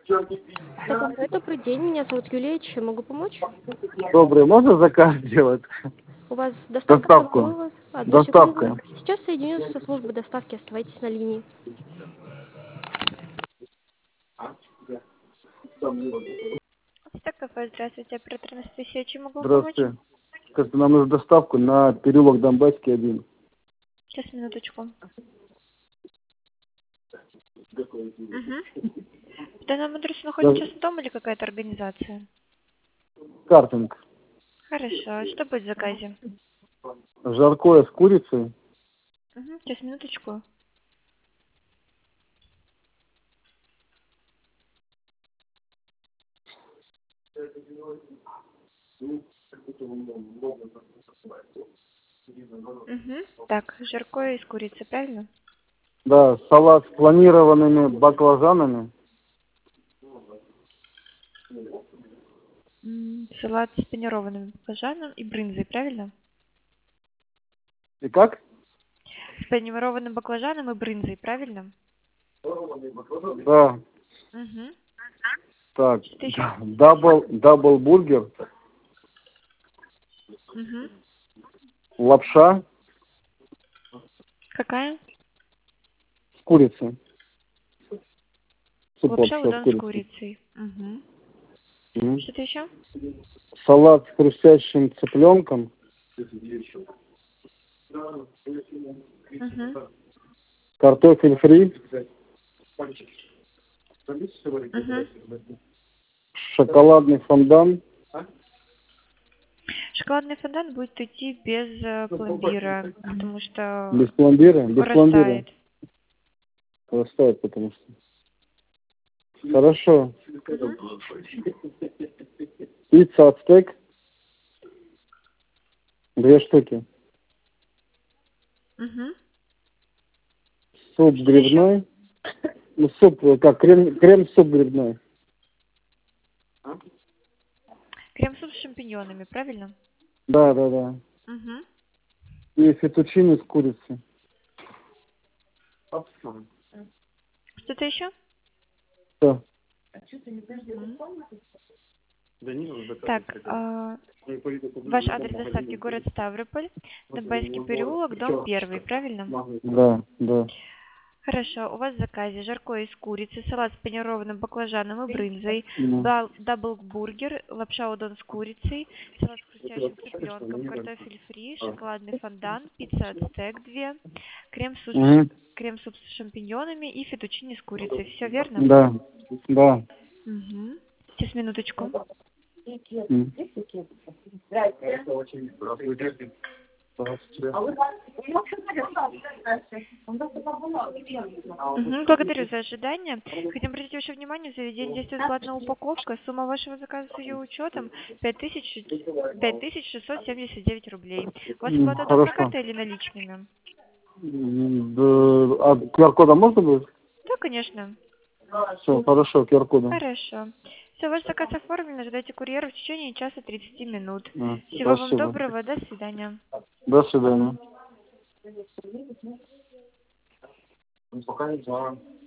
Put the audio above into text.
Добрый день, меня зовут Юлия, чем могу помочь? Добрый, можно заказ сделать? У вас доставка Доставку. требовалась? Одну Доставка. секунду. Сейчас соединю со службой доставки, оставайтесь на линии. Так, кафе, здравствуйте, оператор Анастасия, чем могу помочь? Здравствуйте. Скажите, нам нужно доставку на переулок Донбасский 1. Сейчас, минуточку. Угу. В данном адресе находится частный дом или какая-то организация? Картинг. Хорошо, а что будет в заказе? Жаркое с курицей. Угу. Сейчас, минуточку. Угу. Так, жаркое из курицы, правильно? Да, салат с планированными баклажанами. Салат с панированным баклажаном и брынзой, правильно? И как? С панированным баклажаном и брынзой, правильно? Да. Угу. Так, Что еще? дабл бургер, Угу. лапша Какая? с курицей. Суп Лапша лапша с удон с курицей. курицей. Угу. Мгм. Что-то еще? Салат с хрустящим цыпленком. Угу. Картофель фри. Угу. Шоколадный фондан. Шоколадный фондан будет идти без пломбира, потому что Без пломбира? Без пломбира. растает. Растает, потому что. Хорошо. Угу. Пицца ацтек. 2 штуки. Угу. Суп Что грибной. Ну, суп, как, крем-суп грибной. Крем-суп с шампиньонами, правильно? Да, да, да. Угу. И фетучини с курицей. Что-то еще? Все. Так, ваш адрес доставки город Ставрополь, Донбасский переулок, дом 1, правильно? Да, да. Хорошо, у вас в заказе жаркое из курицы, салат с панированным баклажаном и брынзой, даблбургер, лапша удон с курицей, салат с хрустящим цыпленком, картофель фри, шоколадный фондан, пицца ацтек 2, крем-суп с шампиньонами и фетучини с курицей. Все верно? Да, да. Угу. Сейчас, минуточку. Благодарю за ожидание. Хотим обратить ваше внимание, в заведении действует платная упаковка. Сумма вашего заказа с ее учетом 5679 рублей. У вас оплата удобной Хорошо. картой или наличными? А QR-кода можно будет? Да, конечно. Все, хорошо, QR-кода. Хорошо. Все, ваш заказ оформлен. Ожидайте курьера в течение часа 30 минут. Всего вам Спасибо. доброго. До свидания. До свидания.